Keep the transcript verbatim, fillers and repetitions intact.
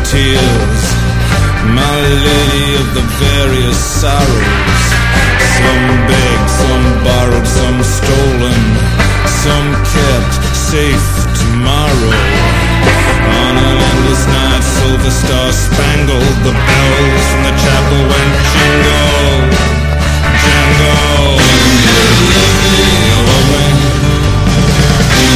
tears, my lady of the various sorrows. Some begged, some borrowed, some stolen, some kept safe tomorrow. On an endless night, silver star spangled, the bells from the